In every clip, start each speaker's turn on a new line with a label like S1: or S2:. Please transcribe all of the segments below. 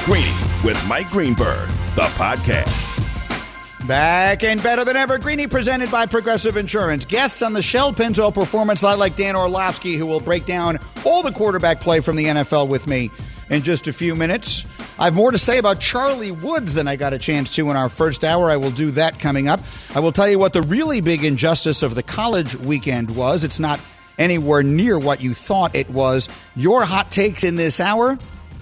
S1: Greeny with Mike Greenberg, the podcast.
S2: Back and better than ever, Greeny presented by Progressive Insurance. Guests on the Shell Pinto Performance Line like Dan Orlovsky, who will break down all the quarterback play from the NFL with me in just a few minutes. I have more to say about Charlie Woods than I got a chance to in our first hour. I will do that coming up. I will tell you what the really big injustice of the college weekend was. It's not anywhere near what you thought it was. Your hot takes in this hour,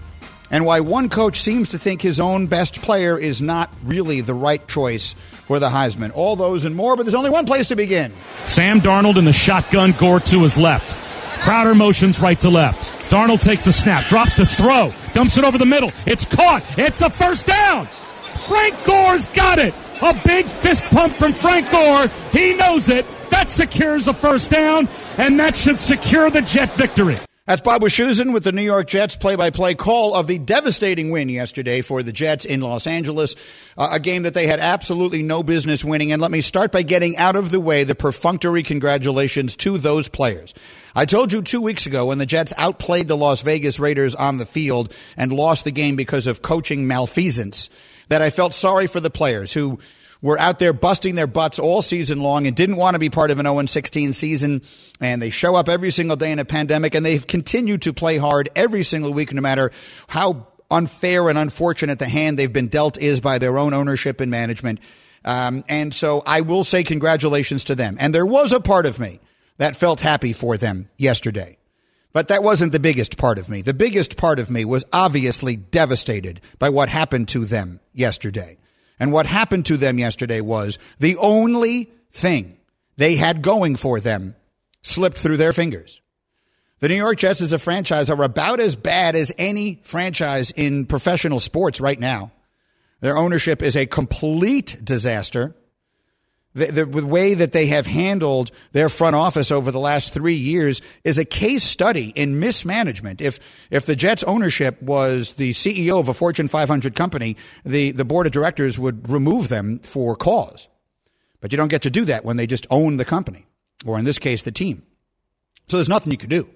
S2: and why one coach seems to think his own best player is not really the right choice for the Heisman. All those and more, but there's only one place to begin.
S3: Sam Darnold in the shotgun, Gore to his left. Crowder motions right to left. Darnold takes the snap, drops to throw, dumps it over the middle. It's caught. It's a first down. Frank Gore's got it. A big fist pump from Frank Gore. He knows it. That secures a first down, and that should secure the Jet victory.
S2: That's Bob Wischusen with the New York Jets play-by-play call of the devastating win yesterday for the Jets in Los Angeles, a game that they had absolutely no business winning. And let me start by getting out of the way the perfunctory congratulations to those players. I told you 2 weeks ago when the Jets outplayed the Las Vegas Raiders on the field and lost the game because of coaching malfeasance that I felt sorry for the players who were out there busting their butts all season long and didn't want to be part of an 0-16 season. And they show up every single day in a pandemic, and they've continued to play hard every single week, no matter how unfair and unfortunate the hand they've been dealt is by their own ownership and management. And so I will say congratulations to them. And there was a part of me that felt happy for them yesterday. But that wasn't the biggest part of me. The biggest part of me was obviously devastated by what happened to them yesterday. And what happened to them yesterday was the only thing they had going for them slipped through their fingers. The New York Jets as a franchise are about as bad as any franchise in professional sports right now. Their ownership is a complete disaster. The way that they have handled their front office over the last 3 years is a case study in mismanagement. If the Jets ownership was the CEO of a Fortune 500 company, the board of directors would remove them for cause. But you don't get to do that when they just own the company, or in this case, the team. So there's nothing you could do.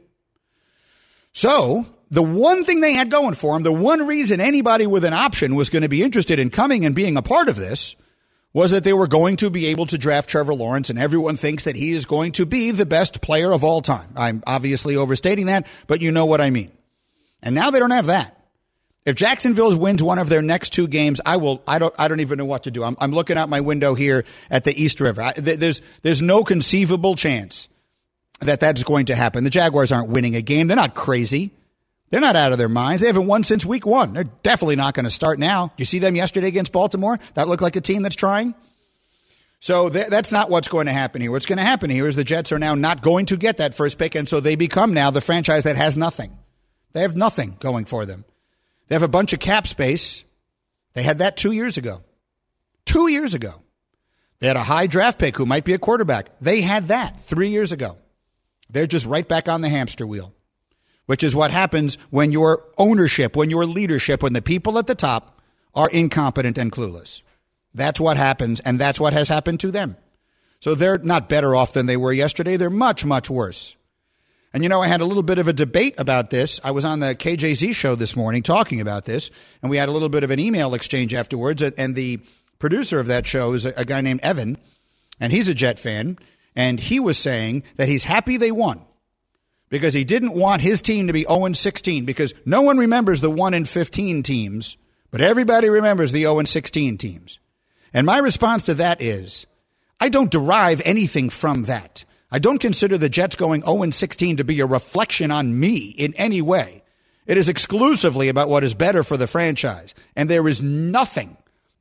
S2: So the one thing they had going for them, the one reason anybody with an option was going to be interested in coming and being a part of this, was that they were going to be able to draft Trevor Lawrence, and everyone thinks that he is going to be the best player of all time. I'm obviously overstating that, but you know what I mean. And now they don't have that. If Jacksonville wins one of their next two games, I don't even know what to do. I'm looking out my window here at the East River. There's no conceivable chance that that's going to happen. The Jaguars aren't winning a game. They're not crazy. They're not out of their minds. They haven't won since week one. They're definitely not going to start now. You see them yesterday against Baltimore? That looked like a team that's trying. So that's not what's going to happen here. What's going to happen here is the Jets are now not going to get that first pick, and so they become now the franchise that has nothing. They have nothing going for them. They have a bunch of cap space. They had that 2 years ago. 2 years ago. They had a high draft pick who might be a quarterback. They had that 3 years ago. They're just right back on the hamster wheel, which is what happens when your ownership, when your leadership, when the people at the top are incompetent and clueless. That's what happens, and that's what has happened to them. So they're not better off than they were yesterday. They're much, much worse. And, you know, I had a little bit of a debate about this. I was on the KJZ show this morning talking about this, and we had a little bit of an email exchange afterwards, and the producer of that show is a guy named Evan, and he's a Jet fan, and he was saying that he's happy they won, because he didn't want his team to be 0-16, because no one remembers the 1-15 teams, but everybody remembers the 0-16 teams. And my response to that is, I don't derive anything from that. I don't consider the Jets going 0-16 to be a reflection on me in any way. It is exclusively about what is better for the franchise. And there is nothing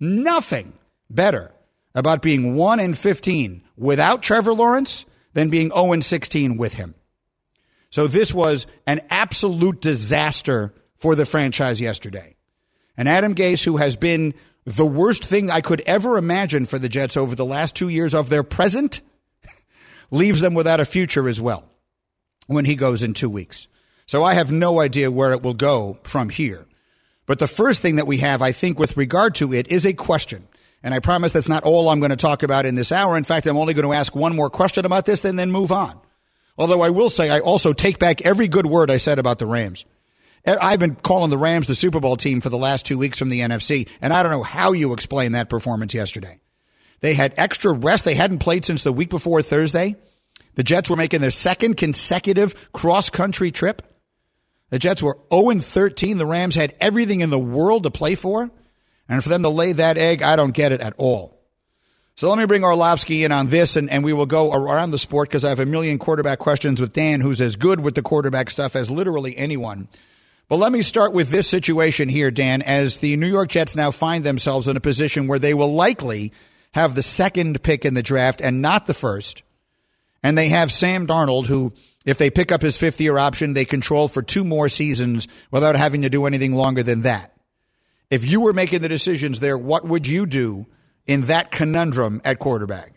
S2: better about being 1-15 without Trevor Lawrence than being 0-16 with him. So this was an absolute disaster for the franchise yesterday. And Adam Gase, who has been the worst thing I could ever imagine for the Jets over the last 2 years of their present, leaves them without a future as well when he goes in 2 weeks. So I have no idea where it will go from here. But the first thing that we have, I think, with regard to it is a question. And I promise that's not all I'm going to talk about in this hour. In fact, I'm only going to ask one more question about this and then move on. Although I will say I also take back every good word I said about the Rams. I've been calling the Rams the Super Bowl team for the last 2 weeks from the NFC, and I don't know how you explain that performance yesterday. They had extra rest. They hadn't played since the week before Thursday. The Jets were making their second consecutive cross-country trip. The Jets were 0-13. The Rams had everything in the world to play for. And for them to lay that egg, I don't get it at all. So let me bring Orlovsky in on this, and we will go around the sport because I have a million quarterback questions with Dan, who's as good with the quarterback stuff as literally anyone. But let me start with this situation here, Dan, as the New York Jets now find themselves in a position where they will likely have the second pick in the draft and not the first. And they have Sam Darnold, who, if they pick up his fifth-year option, they control for 2 more seasons without having to do anything longer than that. If you were making the decisions there, what would you do in that conundrum at quarterback?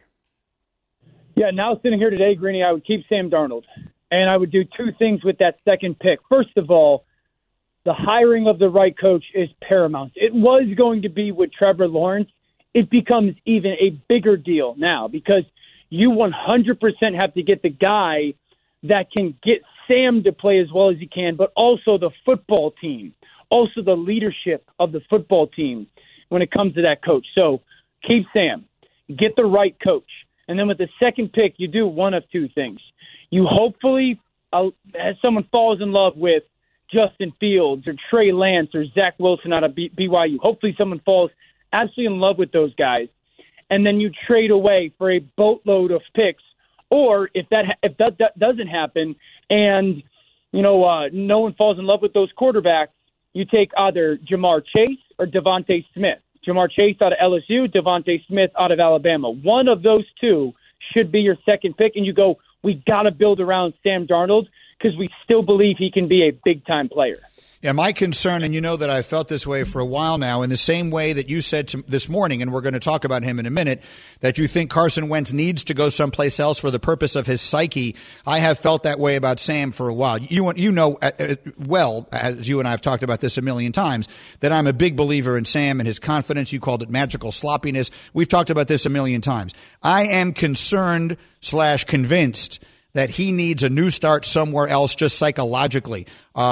S4: Yeah, now sitting here today, Greeny, I would keep Sam Darnold. And I would do 2 things with that second pick. First of all, the hiring of the right coach is paramount. It was going to be with Trevor Lawrence. It becomes even a bigger deal now because you 100% have to get the guy that can get Sam to play as well as he can, but also the football team, also the leadership of the football team when it comes to that coach. So keep Sam, get the right coach. And then with the second pick, you do one of 2 things. You hopefully, as someone falls in love with Justin Fields or Trey Lance or Zach Wilson out of BYU, hopefully someone falls absolutely in love with those guys. And then you trade away for a boatload of picks. Or if that doesn't happen and, no one falls in love with those quarterbacks, you take either Jamar Chase or Devontae Smith. Jamar Chase out of LSU, Devontae Smith out of Alabama. One of those 2 should be your second pick. And you go, we got to build around Sam Darnold because we still believe he can be a big-time player.
S2: Yeah, my concern, and you know that I've felt this way for a while now, in the same way that you said this morning, and we're going to talk about him in a minute, that you think Carson Wentz needs to go someplace else for the purpose of his psyche. I have felt that way about Sam for a while. You know well, as you and I have talked about this a million times, that I'm a big believer in Sam and his confidence. You called it magical sloppiness. We've talked about this a million times. I am concerned / convinced that he needs a new start somewhere else just psychologically.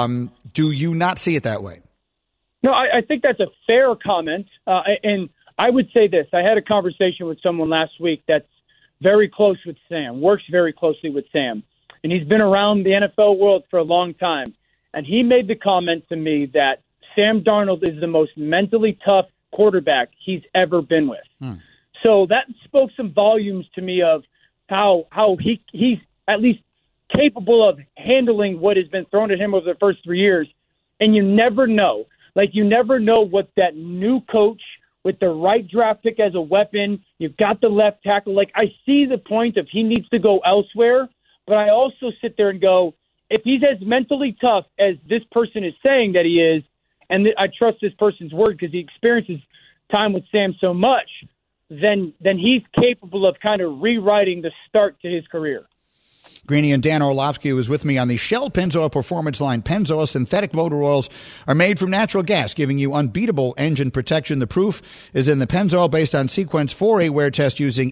S2: Do you not see it that way?
S4: No, I think that's a fair comment. And I would say this. I had a conversation with someone last week that's very close with Sam, works very closely with Sam. And he's been around the NFL world for a long time. And he made the comment to me that Sam Darnold is the most mentally tough quarterback he's ever been with. So that spoke some volumes to me of how he's at least capable of handling what has been thrown at him over the first 3 years. And you never know. You never know what that new coach with the right draft pick as a weapon, you've got the left tackle. I see the point of he needs to go elsewhere, but I also sit there and go, if he's as mentally tough as this person is saying that he is, and I trust this person's word because he experiences time with Sam so much, then he's capable of kind of rewriting the start to his career.
S2: Greeny and Dan Orlovsky was with me on the Shell Pennzoil Performance line. Pennzoil synthetic motor oils are made from natural gas, giving you unbeatable engine protection. The proof is in the Pennzoil based on Sequence 4A wear test using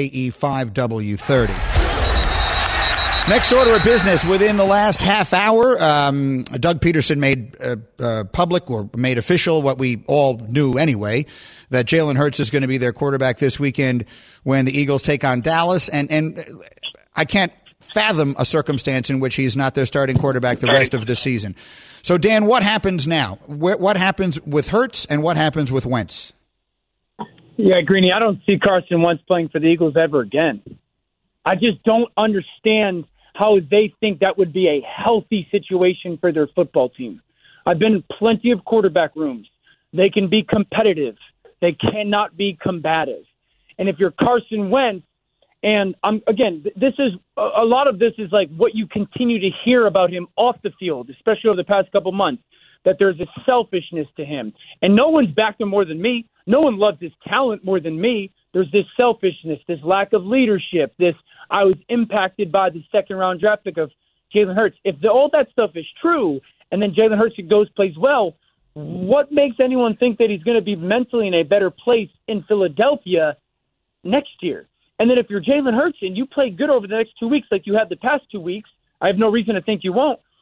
S2: SAE5W30. Next order of business within the last half hour, Doug Peterson made public or made official what we all knew anyway, that Jalen Hurts is going to be their quarterback this weekend when the Eagles take on Dallas. And I can't fathom a circumstance in which he's not their starting quarterback the rest of the season. So, Dan, what happens now? What happens with Hurts and what happens with Wentz?
S4: Yeah, Greeny, I don't see Carson Wentz playing for the Eagles ever again. I just don't understand how they think that would be a healthy situation for their football team. I've been in plenty of quarterback rooms. They can be competitive. They cannot be combative. And if you're Carson Wentz, and this is a lot of this is what you continue to hear about him off the field, especially over the past couple months, that there's a selfishness to him. And no one's backed him more than me. No one loves his talent more than me. There's this selfishness, this lack of leadership, I was impacted by the second-round draft pick of Jalen Hurts. If all that stuff is true, and then Jalen Hurts plays well, what makes anyone think that he's going to be mentally in a better place in Philadelphia next year? And then if you're Jalen Hurts and you play good over the next 2 weeks like you have the past 2 weeks, I have no reason to think you won't.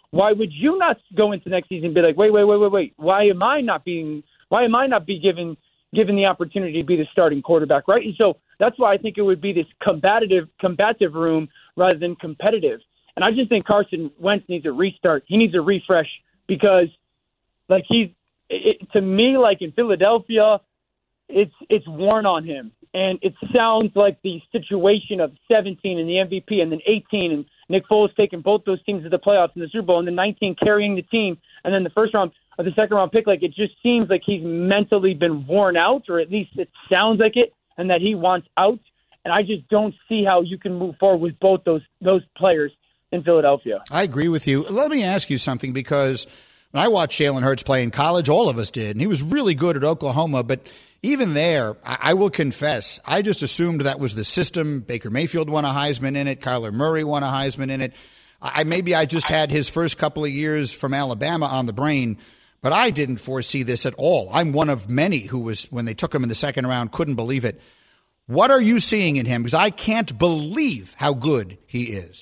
S4: why would you not go into next season and be like, wait? Why am I not given the opportunity to be the starting quarterback, right? And so that's why I think it would be this combative room rather than competitive. And I just think Carson Wentz needs a restart. He needs a refresh because, like, to me, like in Philadelphia, it's worn on him. And it sounds like the situation of 17 and the MVP and then 18 and Nick Foles taking both those teams to the playoffs in the Super Bowl and then 19 carrying the team and then the first round or the second round pick. Like, it just seems like he's mentally been worn out, or at least it sounds like it, and that he wants out. And I just don't see how you can move forward with both those players in Philadelphia.
S2: I agree with you. Let me ask you something, because when I watched Jalen Hurts play in college, all of us did, and he was really good at Oklahoma, but even there, I will confess, I just assumed that was the system. Baker Mayfield won a Heisman in it. Kyler Murray won a Heisman in it. Maybe I just had his first couple of years from Alabama on the brain, but I didn't foresee this at all. I'm one of many who was, when they took him in the second round, couldn't believe it. What are you seeing in him? Because I can't believe how good he is.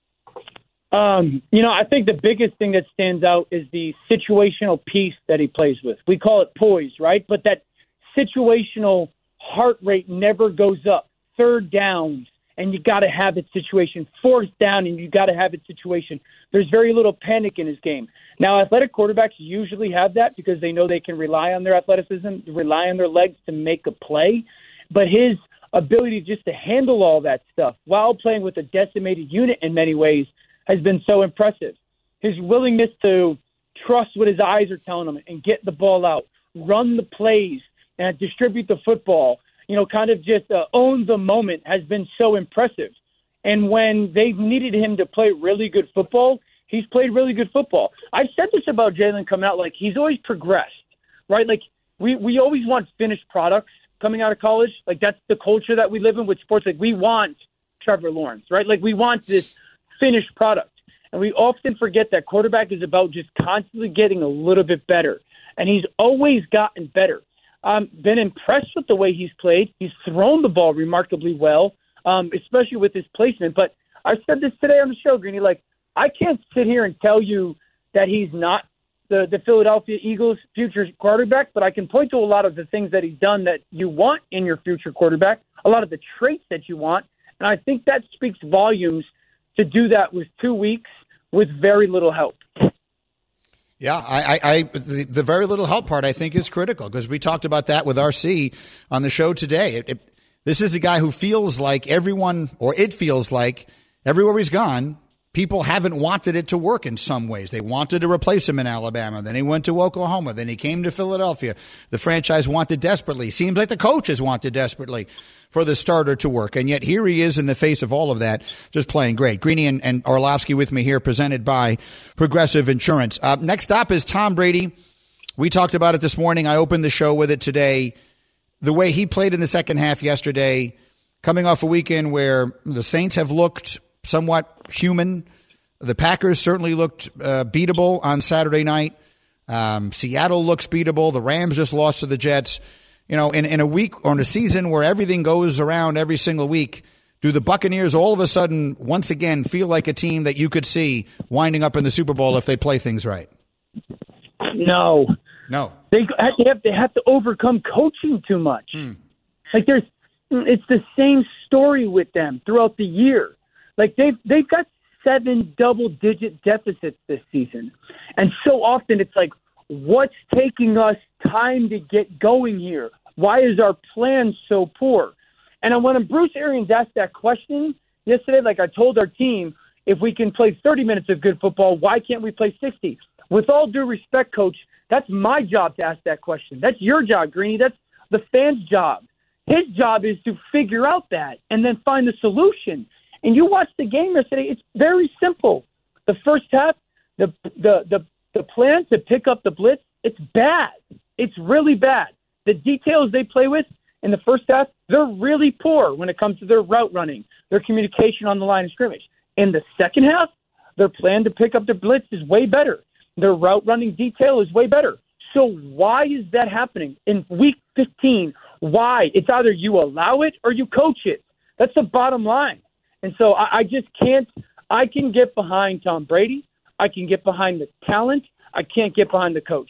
S4: I think the biggest thing that stands out is the situational piece that he plays with. We call it poise, right? But that situational heart rate never goes up. Third downs, and you got to have it situation. Fourth down, and you got to have it situation. There's very little panic in his game. Now, athletic quarterbacks usually have that because they know they can rely on their athleticism, rely on their legs to make a play. But his ability just to handle all that stuff while playing with a decimated unit in many ways has been so impressive. His willingness to trust what his eyes are telling him and get the ball out, run the plays, and distribute the football, kind of just own the moment has been so impressive. And when they've needed him to play really good football, he's played really good football. I've said this about Jalen coming out, like he's always progressed, right? Like we always want finished products coming out of college. Like that's the culture that we live in with sports. Like we want Trevor Lawrence, right? Like we want this finished product. And we often forget that quarterback is about just constantly getting a little bit better. And he's always gotten better. Been impressed with the way he's played. He's thrown the ball remarkably well, especially with his placement. But I said this today on the show, Greeny, like I can't sit here and tell you that he's not the Philadelphia Eagles' future quarterback, but I can point to a lot of the things that he's done that you want in your future quarterback, a lot of the traits that you want. And I think that speaks volumes to do that with 2 weeks with very little help.
S2: Yeah, the very little help part I think is critical because we talked about that with RC on the show today. This is a guy who feels like it feels like everywhere he's gone, people haven't wanted it to work in some ways. They wanted to replace him in Alabama. Then he went to Oklahoma. Then he came to Philadelphia. The franchise wanted desperately. Seems like the coaches wanted desperately for the starter to work. And yet here he is in the face of all of that, just playing great. Greeny and Orlovsky with me here, presented by Progressive Insurance. Next up is Tom Brady. We talked about it this morning. I opened the show with it today. The way he played in the second half yesterday, coming off a weekend where the Saints have looked somewhat human. The Packers certainly looked beatable on Saturday night. Seattle looks beatable. The Rams just lost to the Jets. In a week or in a season where everything goes around every single week, do the Buccaneers all of a sudden once again feel like a team that you could see winding up in the Super Bowl if they play things right?
S4: No. They have to overcome coaching too much. Like it's the same story with them throughout the year. Like they've got 7 double-digit deficits this season. And so often it's like, what's taking us time to get going here? Why is our plan so poor? And when Bruce Arians asked that question yesterday, like I told our team, if we can play 30 minutes of good football, why can't we play 60? With all due respect, Coach, that's my job to ask that question. That's your job, Greeny. That's the fan's job. His job is to figure out that and then find the solution. And you watch the game yesterday, it's very simple. The first half, the plan to pick up the blitz, it's bad. It's really bad. The details they play with in the first half, they're really poor when it comes to their route running, their communication on the line of scrimmage. In the second half, their plan to pick up the blitz is way better. Their route running detail is way better. So why is that happening in week 15? Why? It's either you allow it or you coach it. That's the bottom line. And so I just can't – I can get behind Tom Brady. I can get behind the talent. I can't get behind the coach.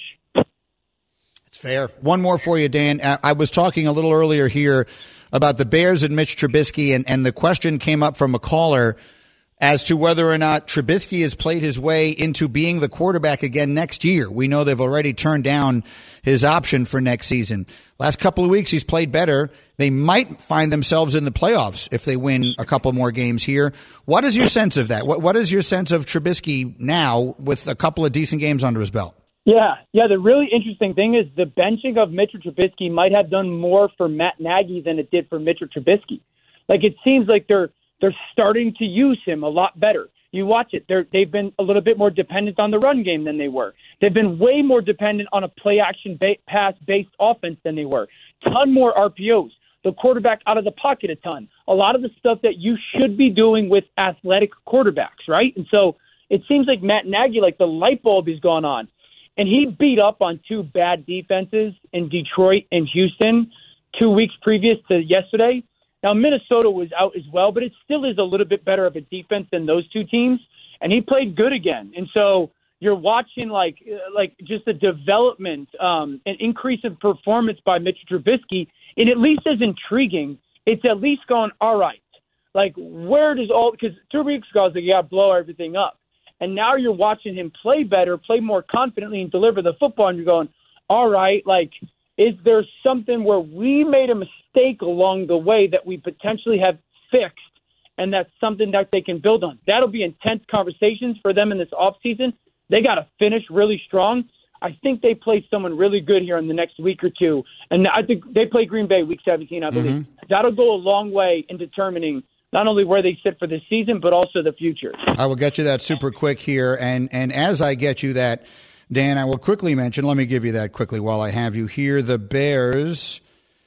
S2: It's fair. One more for you, Dan. I was talking a little earlier here about the Bears and Mitch Trubisky, and the question came up from a caller as to whether or not Trubisky has played his way into being the quarterback again next year. We know they've already turned down his option for next season. Last couple of weeks, he's played better. They might find themselves in the playoffs if they win a couple more games here. What is your sense of that? What is your sense of Trubisky now with a couple of decent games under his belt?
S4: Yeah. The really interesting thing is the benching of Mitchell Trubisky might have done more for Matt Nagy than it did for Mitchell Trubisky. Like, it seems like they're starting to use him a lot better. You watch it. They've been a little bit more dependent on the run game than they were. They've been way more dependent on a play-action pass-based offense than they were. Ton more RPOs. The quarterback out of the pocket a ton. A lot of the stuff that you should be doing with athletic quarterbacks, right? And so it seems like Matt Nagy, like the light bulb has gone on. And he beat up on two bad defenses in Detroit and Houston 2 weeks previous to yesterday. Now, Minnesota was out as well, but it still is a little bit better of a defense than those two teams. And he played good again. And so you're watching like just a development, an increase in performance by Mitch Trubisky. And at least as intriguing, it's at least going, all right, like where does all – because 2 weeks ago I was like, yeah, blow everything up. And now you're watching him play better, play more confidently, and deliver the football. And you're going, all right, like – is there something where we made a mistake along the way that we potentially have fixed, and that's something that they can build on? That'll be intense conversations for them in this offseason. They got to finish really strong. I think they play someone really good here in the next week or two. And I think they play Green Bay week 17, I believe. Mm-hmm. That'll go a long way in determining not only where they sit for this season, but also the future.
S2: I will get you that super quick here. And as I get you that, Dan, I will quickly mention, let me give you that quickly while I have you here. The Bears,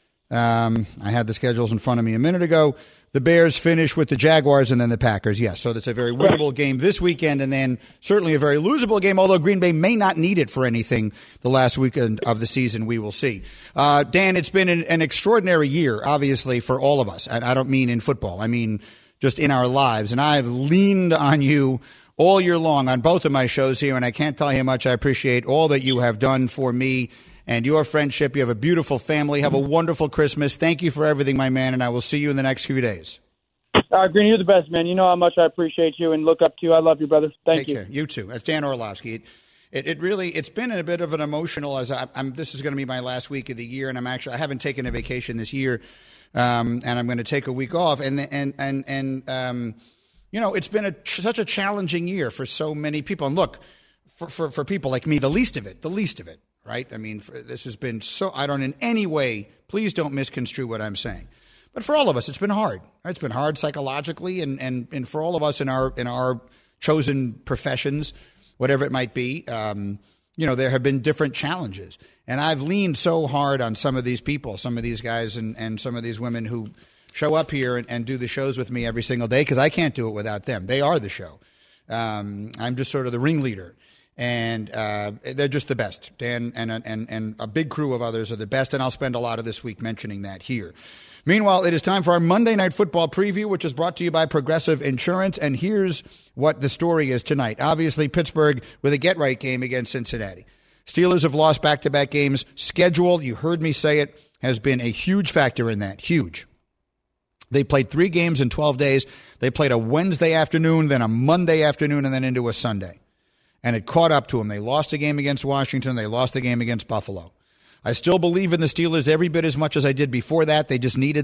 S2: I had the schedules in front of me a minute ago. The Bears finish with the Jaguars and then the Packers. Yes, so that's a very winnable game this weekend, and then certainly a very losable game, although Green Bay may not need it for anything the last weekend of the season. We will see. Dan, it's been an extraordinary year, obviously, for all of us. And I don't mean in football. I mean just in our lives. And I've leaned on you all year long on both of my shows here, and I can't tell you how much I appreciate all that you have done for me and your friendship. You have a beautiful family. Have a wonderful Christmas. Thank you for everything, my man, and I will see you in the next few days.
S4: Green, you're the best, man. You know how much I appreciate you and look up to you. I love you, brother. Thank you.
S2: Take care. You too. That's Dan Orlovsky. It's been a bit of an emotional, this is going to be my last week of the year, and I haven't taken a vacation this year, and I'm going to take a week off, you know, it's been such a challenging year for so many people. And look, for people like me, the least of it, right? I mean, this has been so, I don't in any way, please don't misconstrue what I'm saying. But for all of us, it's been hard. Right? It's been hard psychologically and for all of us in our chosen professions, whatever it might be, you know, there have been different challenges. And I've leaned so hard on some of these people, some of these guys and some of these women who show up here and do the shows with me every single day because I can't do it without them. They are the show. I'm just sort of the ringleader, and they're just the best. Dan and a big crew of others are the best, and I'll spend a lot of this week mentioning that here. Meanwhile, it is time for our Monday Night Football preview, which is brought to you by Progressive Insurance, and here's what the story is tonight. Obviously, Pittsburgh with a get-right game against Cincinnati. Steelers have lost back-to-back games. Schedule, you heard me say it, has been a huge factor in that. Huge. They played 3 games in 12 days. They played a Wednesday afternoon, then a Monday afternoon, and then into a Sunday. And it caught up to them. They lost a game against Washington. They lost a game against Buffalo. I still believe in the Steelers every bit as much as I did before that. They just needed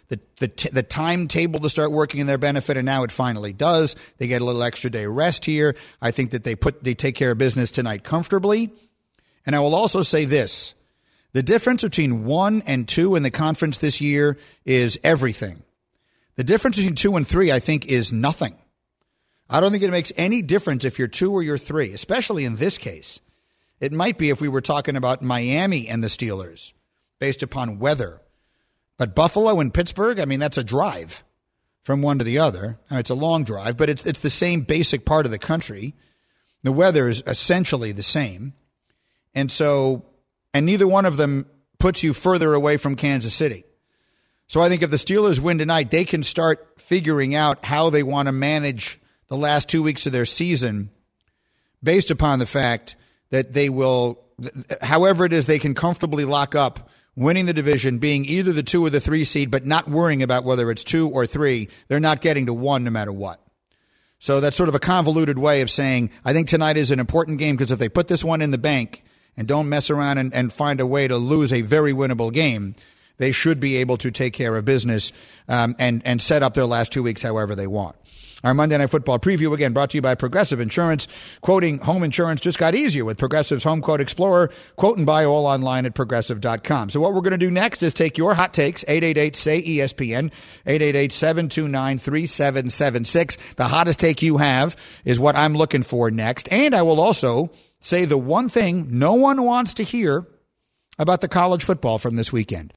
S2: the timetable to start working in their benefit, and now it finally does. They get a little extra day rest here. I think that they take care of business tonight comfortably. And I will also say this. The difference between 1 and 2 in the conference this year is everything. The difference between 2 and 3, I think, is nothing. I don't think it makes any difference if you're 2 or you're 3, especially in this case. It might be if we were talking about Miami and the Steelers based upon weather. But Buffalo and Pittsburgh, I mean, that's a drive from one to the other. Now, it's a long drive, but it's the same basic part of the country. The weather is essentially the same. And neither one of them puts you further away from Kansas City. So I think if the Steelers win tonight, they can start figuring out how they want to manage the last 2 weeks of their season based upon the fact that they will, however it is, they can comfortably lock up winning the division, being either the 2 or the 3 seed, but not worrying about whether it's 2 or 3. They're not getting to 1 no matter what. So that's sort of a convoluted way of saying, I think tonight is an important game because if they put this one in the bank and don't mess around and find a way to lose a very winnable game, they should be able to take care of business and set up their last 2 weeks however they want. Our Monday Night Football preview, again, brought to you by Progressive Insurance. Quoting home insurance just got easier with Progressive's Home Quote Explorer. Quote and buy all online at Progressive.com. So what we're going to do next is take your hot takes, 888-SAY-ESPN, 888-729-3776. The hottest take you have is what I'm looking for next. And I will also say the one thing no one wants to hear about the college football from this weekend.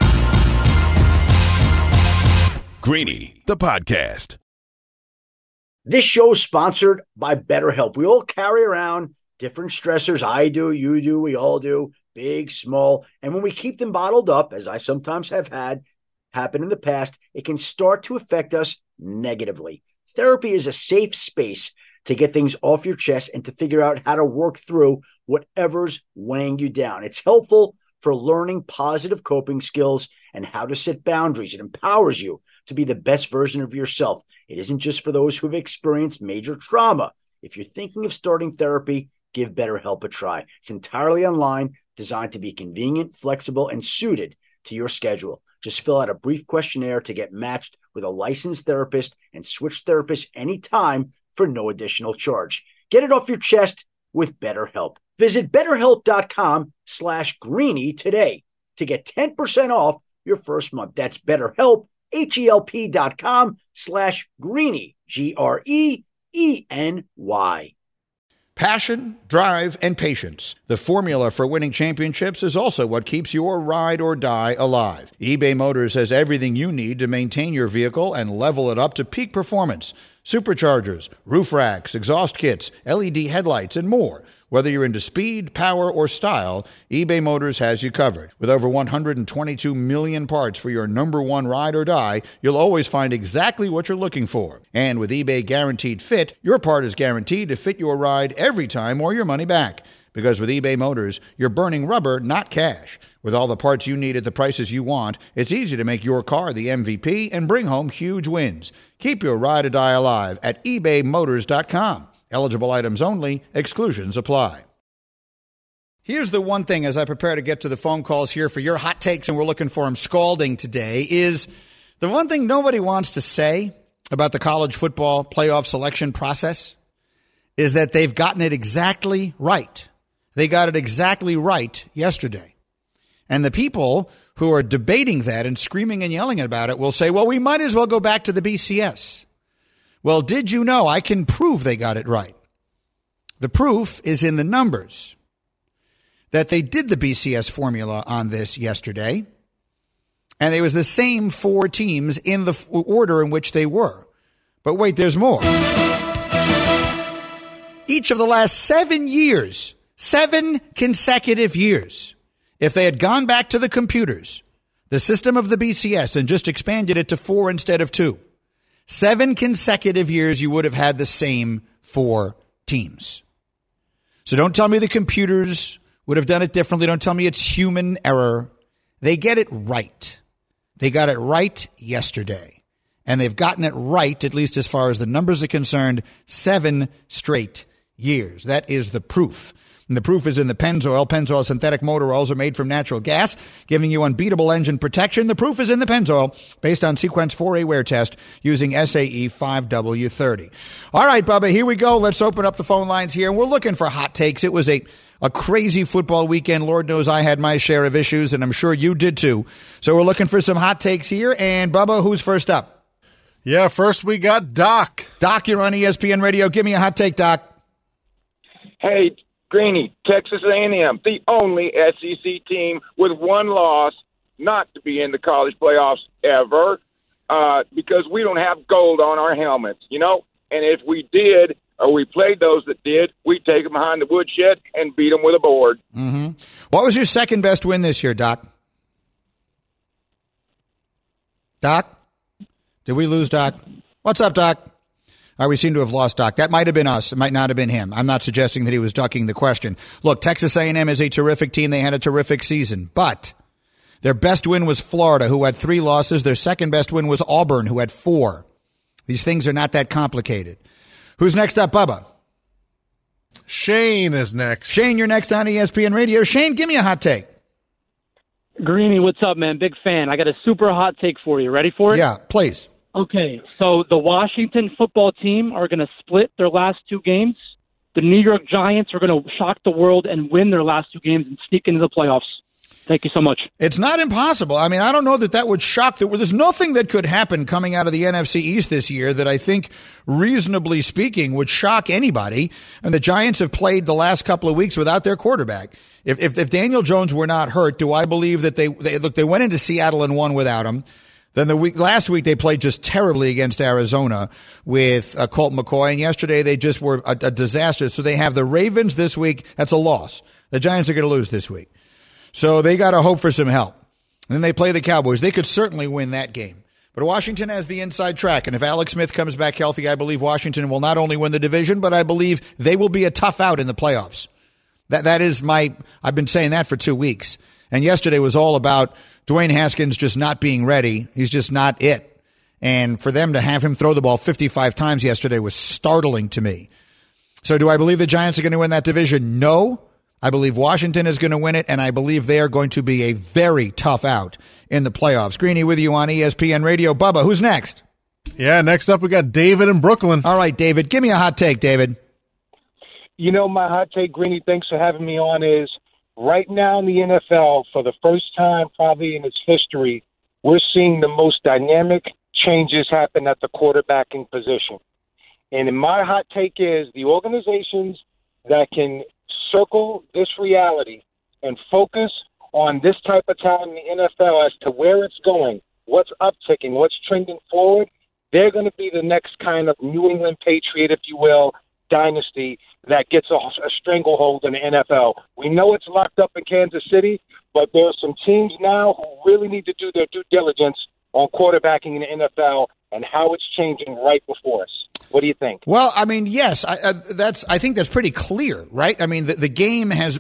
S1: Greeny, the podcast.
S5: This show is sponsored by BetterHelp. We all carry around different stressors. I do, you do, we all do, big, small. And when we keep them bottled up, as I sometimes have had happen in the past, it can start to affect us negatively. Therapy is a safe space to get things off your chest and to figure out how to work through whatever's weighing you down. It's helpful for learning positive coping skills and how to set boundaries. It empowers you to be the best version of yourself. It isn't just for those who have experienced major trauma. If you're thinking of starting therapy, give BetterHelp a try. It's entirely online, designed to be convenient, flexible, and suited to your schedule. Just fill out a brief questionnaire to get matched with a licensed therapist and switch therapists anytime for no additional charge. Get it off your chest with BetterHelp. Visit BetterHelp.com/Greeny today to get 10% off your first month. That's BetterHelp, HELP.com/Greeny, GREENY.
S2: Passion, drive, and patience. The formula for winning championships is also what keeps your ride or die alive. eBay Motors has everything you need to maintain your vehicle and level it up to peak performance. Superchargers, roof racks, exhaust kits, LED headlights, and more. Whether you're into speed, power, or style, eBay Motors has you covered. With over 122 million parts for your number one ride or die, you'll always find exactly what you're looking for. And with eBay Guaranteed Fit, your part is guaranteed to fit your ride every time or your money back. Because with eBay Motors, you're burning rubber, not cash. With all the parts you need at the prices you want, it's easy to make your car the MVP and bring home huge wins. Keep your ride or die alive at ebaymotors.com. Eligible items only. Exclusions apply. Here's the one thing as I prepare to get to the phone calls here for your hot takes, and we're looking for them scalding today, is the one thing nobody wants to say about the college football playoff selection process is that they've gotten it exactly right. They got it exactly right yesterday. And the people who are debating that and screaming and yelling about it will say, well, we might as well go back to the BCS. Well, did you know I can prove they got it right? The proof is in the numbers that they did the BCS formula on this yesterday, and it was the same 4 teams in the order in which they were. But wait, there's more. Each of the last 7 years, 7 consecutive years, if they had gone back to the computers, the system of the BCS, and just expanded it to 4 instead of 2, 7 consecutive years, you would have had the same 4 teams. So don't tell me the computers would have done it differently. Don't tell me it's human error. They get it right. They got it right yesterday. And they've gotten it right, at least as far as the numbers are concerned, 7 straight years. That is the proof. And the proof is in the Pennzoil. Pennzoil synthetic motor oils are made from natural gas, giving you unbeatable engine protection. The proof is in the Pennzoil, based on Sequence 4A wear test using SAE 5W30. All right, Bubba, here we go. Let's open up the phone lines here. We're looking for hot takes. It was a crazy football weekend. Lord knows I had my share of issues, and I'm sure you did too. So we're looking for some hot takes here. And, Bubba, who's first up?
S6: Yeah, first we got Doc.
S2: Doc, you're on ESPN Radio. Give me a hot take, Doc.
S7: Hey, Greeny, Texas A&M, the only SEC team with 1 loss not to be in the college playoffs ever, because we don't have gold on our helmets, you know? And if we did, or we played those that did, we'd take them behind the woodshed and beat them with a board.
S2: Mm-hmm. What was your second best win this year, Doc? Doc? Did we lose Doc? What's up, Doc? All right, we seem to have lost Doc. That might have been us. It might not have been him. I'm not suggesting that he was ducking the question. Look, Texas A&M is a terrific team. They had a terrific season. But their best win was Florida, who had 3 losses. Their second best win was Auburn, who had 4. These things are not that complicated. Who's next up, Bubba?
S6: Shane is next.
S2: Shane, you're next on ESPN Radio. Shane, give me a hot take.
S8: Greeny, what's up, man? Big fan. I got a super hot take for you. Ready for it?
S2: Yeah, please.
S8: Okay, so the Washington football team are going to split their last 2 games. The New York Giants are going to shock the world and win their last 2 games and sneak into the playoffs. Thank you so much.
S2: It's not impossible. I mean, I don't know that would shock. There's nothing that could happen coming out of the NFC East this year that I think, reasonably speaking, would shock anybody. And the Giants have played the last couple of weeks without their quarterback. If Daniel Jones were not hurt, do I believe that they went into Seattle and won without him? Then last week they played just terribly against Arizona with Colt McCoy, and yesterday they just were a disaster. So they have the Ravens this week. That's a loss. The Giants are going to lose this week. So they got to hope for some help. And then they play the Cowboys. They could certainly win that game. But Washington has the inside track, and if Alex Smith comes back healthy, I believe Washington will not only win the division, but I believe they will be a tough out in the playoffs. That is I've been saying that for 2 weeks. And yesterday was all about Dwayne Haskins just not being ready. He's just not it. And for them to have him throw the ball 55 times yesterday was startling to me. So do I believe the Giants are going to win that division? No. I believe Washington is going to win it, and I believe they are going to be a very tough out in the playoffs. Greeny with you on ESPN Radio. Bubba, who's next?
S6: Yeah, next up we got David in Brooklyn.
S2: All right, David. Give me a hot take, David.
S9: You know, my hot take, Greeny, thanks for having me on, is right now in the NFL, for the first time probably in its history, we're seeing the most dynamic changes happen at the quarterbacking position. And my hot take is the organizations that can circle this reality and focus on this type of talent in the NFL as to where it's going, what's upticking, what's trending forward, they're going to be the next kind of New England Patriot, if you will, dynasty that gets a stranglehold in the NFL. We know it's locked up in Kansas City, but there are some teams now who really need to do their due diligence on quarterbacking in the NFL and how it's changing right before us. What do you think?
S2: Well, I mean, yes, I think that's pretty clear, right? I mean, the game has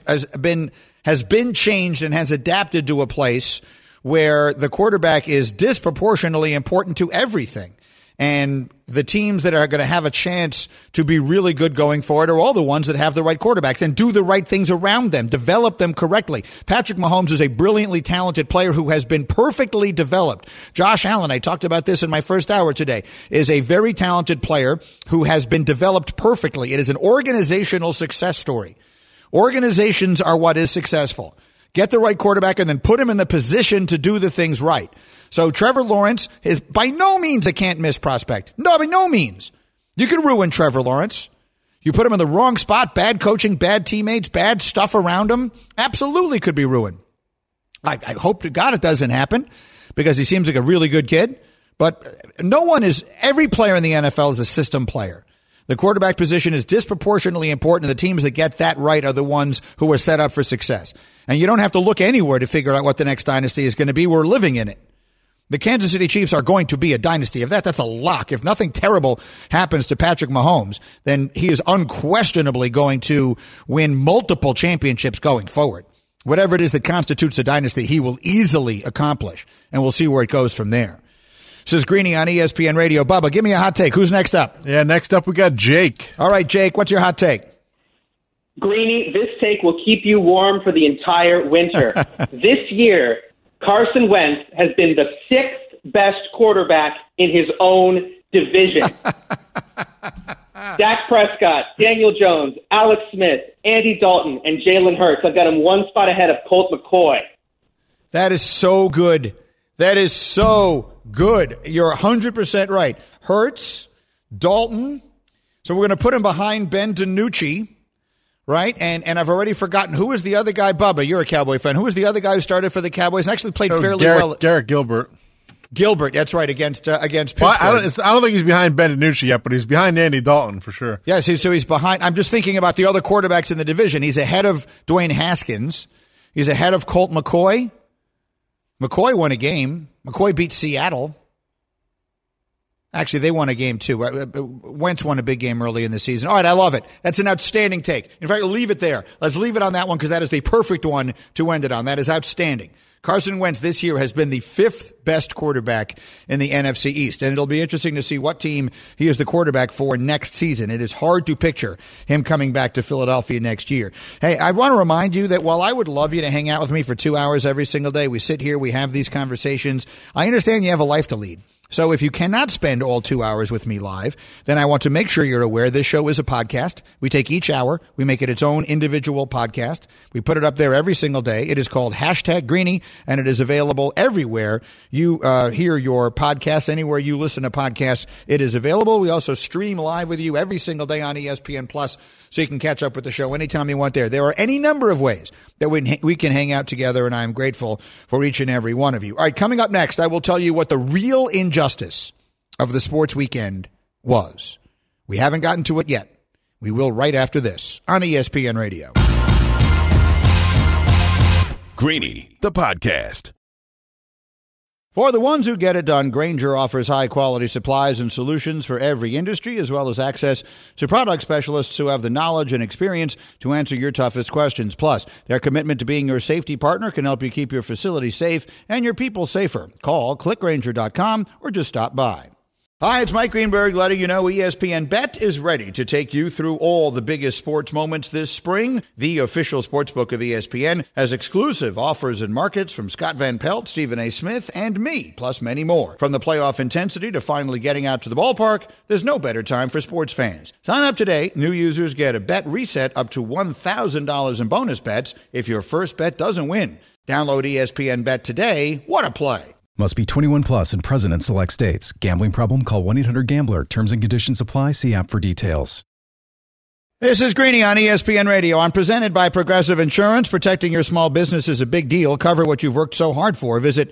S2: been changed and has adapted to a place where the quarterback is disproportionately important to everything. And the teams that are going to have a chance to be really good going forward are all the ones that have the right quarterbacks and do the right things around them, develop them correctly. Patrick Mahomes is a brilliantly talented player who has been perfectly developed. Josh Allen, I talked about this in my first hour today, is a very talented player who has been developed perfectly. It is an organizational success story. Organizations are what is successful. Get the right quarterback and then put him in the position to do the things right. So Trevor Lawrence is by no means a can't-miss prospect. No, by no means. You can ruin Trevor Lawrence. You put him in the wrong spot, bad coaching, bad teammates, bad stuff around him, absolutely could be ruined. I hope to God it doesn't happen because he seems like a really good kid. But every player in the NFL is a system player. The quarterback position is disproportionately important, and the teams that get that right are the ones who are set up for success. And you don't have to look anywhere to figure out what the next dynasty is going to be. We're living in it. The Kansas City Chiefs are going to be a dynasty. That's a lock. If nothing terrible happens to Patrick Mahomes, then he is unquestionably going to win multiple championships going forward. Whatever it is that constitutes a dynasty, he will easily accomplish, and we'll see where it goes from there. This is Greeny on ESPN Radio. Bubba, give me a hot take. Who's next up?
S6: Yeah, next up we got Jake.
S2: All right, Jake, what's your hot take?
S10: Greeny, this take will keep you warm for the entire winter. This year, Carson Wentz has been the 6th best quarterback in his own division. Dak Prescott, Daniel Jones, Alex Smith, Andy Dalton, and Jalen Hurts. I've got him one spot ahead of Colt McCoy.
S2: That is so good. That is so good. You're 100% right. Hurts, Dalton. So we're going to put him behind Ben DiNucci, right? And I've already forgotten. Who was the other guy? Bubba, you're a Cowboy fan. Who was the other guy who started for the Cowboys and actually played fairly well?
S6: Garrett Gilbert.
S2: Gilbert, that's right, against Pittsburgh.
S6: Well, I don't think he's behind Ben DiNucci yet, but he's behind Andy Dalton for sure.
S2: Yeah, so he's behind. I'm just thinking about the other quarterbacks in the division. He's ahead of Dwayne Haskins. He's ahead of Colt McCoy. McCoy won a game. McCoy beat Seattle. Actually, they won a game, too. Wentz won a big game early in the season. All right, I love it. That's an outstanding take. In fact, leave it there. Let's leave it on that one because that is the perfect one to end it on. That is outstanding. Carson Wentz this year has been the 5th best quarterback in the NFC East, and it'll be interesting to see what team he is the quarterback for next season. It is hard to picture him coming back to Philadelphia next year. Hey, I want to remind you that while I would love you to hang out with me for 2 hours every single day, we sit here, we have these conversations, I understand you have a life to lead. So if you cannot spend all 2 hours with me live, then I want to make sure you're aware this show is a podcast. We take each hour, we make it its own individual podcast. We put it up there every single day. It is called #Greeny, and it is available everywhere you hear your podcast. Anywhere you listen to podcasts, it is available. We also stream live with you every single day on ESPN Plus, so you can catch up with the show anytime you want there. There are any number of ways that we can hang out together, and I am grateful for each and every one of you. All right, coming up next, I will tell you what the real injustice of the sports weekend was. We haven't gotten to it yet. We will right after this on ESPN Radio.
S1: Greeny, the podcast.
S2: For the ones who get it done, Grainger offers high-quality supplies and solutions for every industry, as well as access to product specialists who have the knowledge and experience to answer your toughest questions. Plus, their commitment to being your safety partner can help you keep your facility safe and your people safer. Call clickgrainger.com or just stop by. Hi, it's Mike Greenberg letting you know ESPN Bet is ready to take you through all the biggest sports moments this spring. The official sportsbook of ESPN has exclusive offers and markets from Scott Van Pelt, Stephen A. Smith, and me, plus many more. From the playoff intensity to finally getting out to the ballpark, there's no better time for sports fans. Sign up today. New users get a bet reset up to $1,000 in bonus bets if your first bet doesn't win. Download ESPN Bet today. What a play.
S11: Must be 21 plus and present in select states. Gambling problem? Call 1-800-GAMBLER. Terms and conditions apply. See app for details.
S2: This is Greeny on ESPN Radio. I'm presented by Progressive Insurance. Protecting your small business is a big deal. Cover what you've worked so hard for. Visit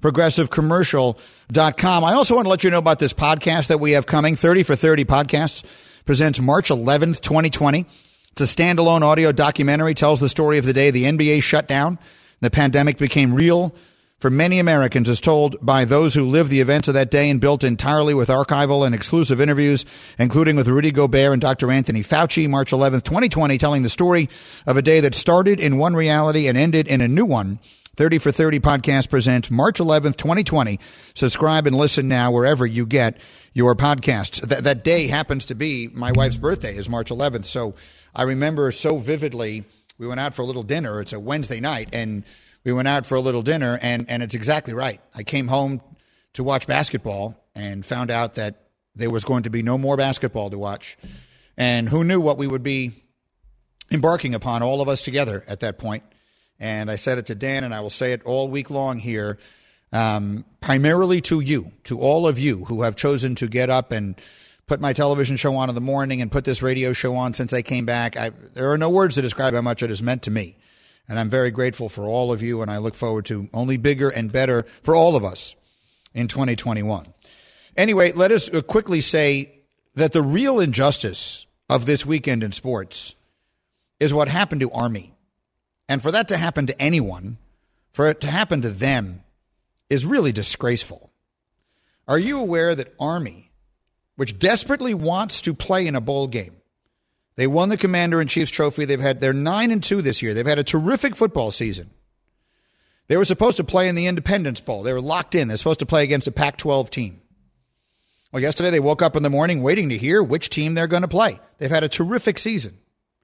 S2: progressivecommercial.com. I also want to let you know about this podcast that we have coming. 30 for 30 Podcasts presents March 11th, 2020. It's a standalone audio documentary. Tells the story of the day the NBA shut down. The pandemic became real for many Americans, as told by those who lived the events of that day, and built entirely with archival and exclusive interviews, including with Rudy Gobert and Dr. Anthony Fauci. March 11th, 2020, telling the story of a day that started in one reality and ended in a new one. 30 for 30 Podcast presents March 11th, 2020. Subscribe and listen now wherever you get your podcasts. That day happens to be my wife's birthday, is March 11th. So I remember so vividly, we went out for a little dinner. It's a Wednesday night, and we went out for a little dinner, and it's exactly right. I came home to watch basketball and found out that there was going to be no more basketball to watch. And who knew what we would be embarking upon, all of us together at that point. And I said it to Dan, and I will say it all week long here, primarily to you, to all of you who have chosen to get up and put my television show on in the morning and put this radio show on since I came back. There are no words to describe how much it has meant to me. And I'm very grateful for all of you, and I look forward to only bigger and better for all of us in 2021. Anyway, let us quickly say that the real injustice of this weekend in sports is what happened to Army. And for that to happen to anyone, for it to happen to them, is really disgraceful. Are you aware that Army, which desperately wants to play in a bowl game, they won the Commander-in-Chief's trophy. They're 9-2 this year. They've had a terrific football season. They were supposed to play in the Independence Bowl. They were locked in. They're supposed to play against a Pac-12 team. Well, yesterday they woke up in the morning waiting to hear which team they're going to play. They've had a terrific season.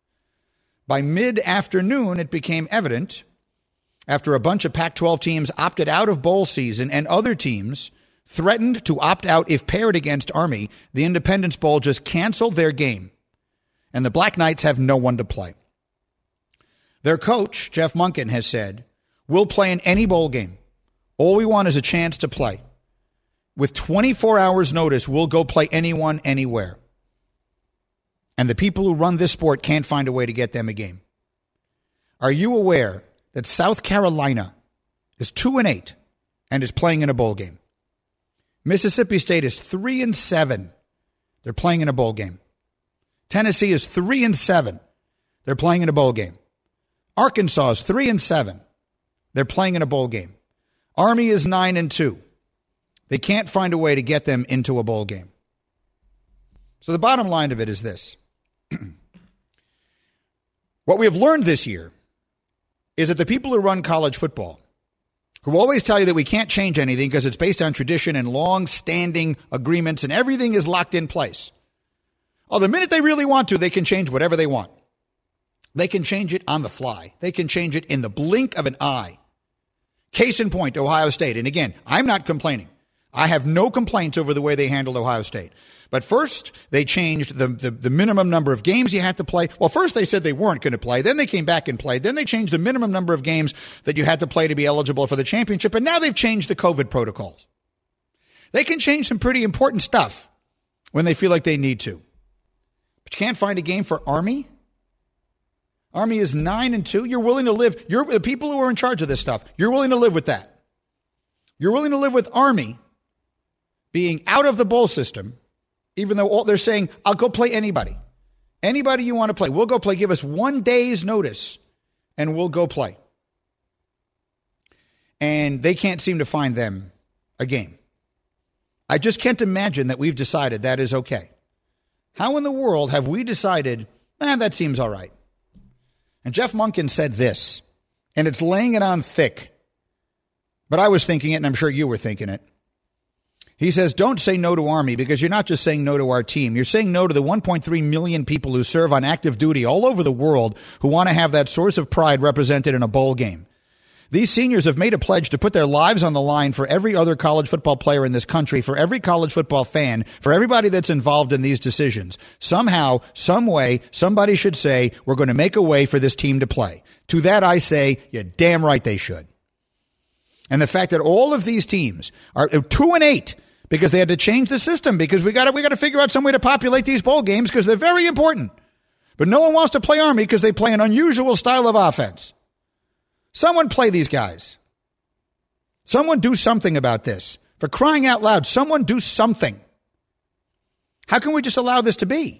S2: By mid-afternoon, it became evident, after a bunch of Pac-12 teams opted out of bowl season and other teams threatened to opt out if paired against Army, the Independence Bowl just canceled their game. And the Black Knights have no one to play. Their coach, Jeff Monken, has said, we'll play in any bowl game. All we want is a chance to play. With 24 hours notice, we'll go play anyone, anywhere. And the people who run this sport can't find a way to get them a game. Are you aware that South Carolina is 2-8 and is playing in a bowl game? Mississippi State is 3-7. They're playing in a bowl game. Tennessee is 3-7. They're playing in a bowl game. Arkansas is 3-7. They're playing in a bowl game. Army is 9-2. They can't find a way to get them into a bowl game. So the bottom line of it is this. What we have learned this year is that the people who run college football, who always tell you that we can't change anything because it's based on tradition and long-standing agreements and everything is locked in place. Oh, the minute they really want to, they can change whatever they want. They can change it on the fly. They can change it in the blink of an eye. Case in point, Ohio State. And again, I'm not complaining. I have no complaints over the way they handled Ohio State. But first, they changed the minimum number of games you had to play. Well, first they said they weren't going to play. Then they came back and played. Then they changed the minimum number of games that you had to play to be eligible for the championship. And now they've changed the COVID protocols. They can change some pretty important stuff when they feel like they need to. But you can't find a game for Army? Army is 9-2. You're willing to live. You're the people who are in charge of this stuff. You're willing to live with that. You're willing to live with Army being out of the bowl system, even though they're saying, I'll go play anybody. Anybody you want to play. We'll go play. Give us 1 day's notice, and we'll go play. And they can't seem to find them a game. I just can't imagine that we've decided that is okay. How in the world have we decided, that seems all right? And Jeff Monken said this, and it's laying it on thick. But I was thinking it, and I'm sure you were thinking it. He says, don't say no to Army, because you're not just saying no to our team. You're saying no to the 1.3 million people who serve on active duty all over the world who want to have that source of pride represented in a bowl game. These seniors have made a pledge to put their lives on the line for every other college football player in this country, for every college football fan, for everybody that's involved in these decisions. Somehow, some way, somebody should say, we're going to make a way for this team to play. To that I say, you're damn right they should. And the fact that all of these teams are 2-8 because they had to change the system, because we got to figure out some way to populate these bowl games because they're very important. But no one wants to play Army because they play an unusual style of offense. Someone play these guys. Someone do something about this. For crying out loud, someone do something. How can we just allow this to be?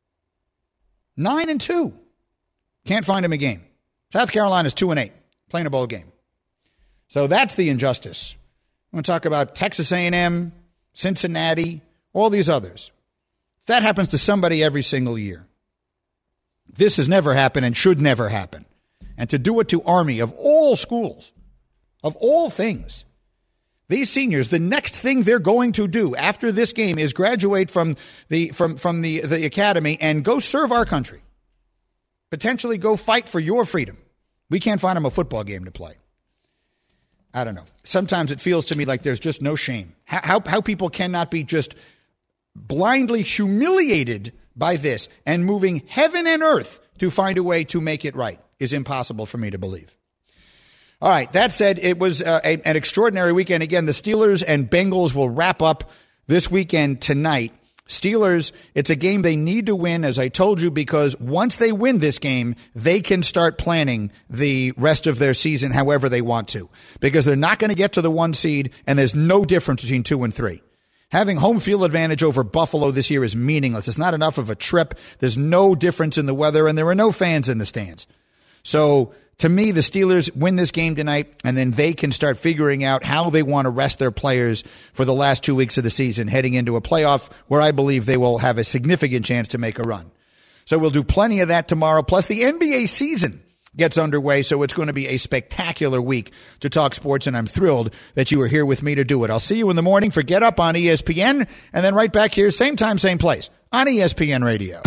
S2: 9-2. Can't find him a game. South Carolina's 2-8, playing a bowl game. So that's the injustice. I'm going to talk about Texas A&M, Cincinnati, all these others. That happens to somebody every single year. This has never happened and should never happen. And to do it to Army, of all schools, of all things, these seniors, the next thing they're going to do after this game is graduate from the academy and go serve our country. Potentially go fight for your freedom. We can't find them a football game to play. I don't know. Sometimes it feels to me like there's just no shame. How people cannot be just blindly humiliated by this and moving heaven and earth to find a way to make it right is impossible for me to believe. All right, that said, it was an extraordinary weekend. Again, the Steelers and Bengals will wrap up this weekend tonight. Steelers, it's a game they need to win, as I told you, because once they win this game, they can start planning the rest of their season however they want to, because they're not going to get to the 1 seed, and there's no difference between 2 and 3. Having home field advantage over Buffalo this year is meaningless. It's not enough of a trip. There's no difference in the weather, and there are no fans in the stands. So to me, the Steelers win this game tonight, and then they can start figuring out how they want to rest their players for the last 2 weeks of the season, heading into a playoff where I believe they will have a significant chance to make a run. So we'll do plenty of that tomorrow. Plus, the NBA season gets underway, so it's going to be a spectacular week to talk sports, and I'm thrilled that you are here with me to do it. I'll see you in the morning for Get Up on ESPN, and then right back here, same time, same place, on ESPN Radio.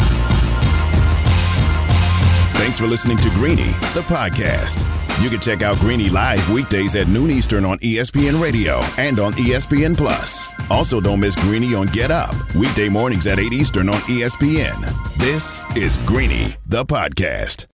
S1: Thanks for listening to Greeny, the podcast. You can check out Greeny live weekdays at noon Eastern on ESPN Radio and on ESPN Plus. Also, don't miss Greeny on Get Up, weekday mornings at 8 Eastern on ESPN. This is Greeny, the podcast.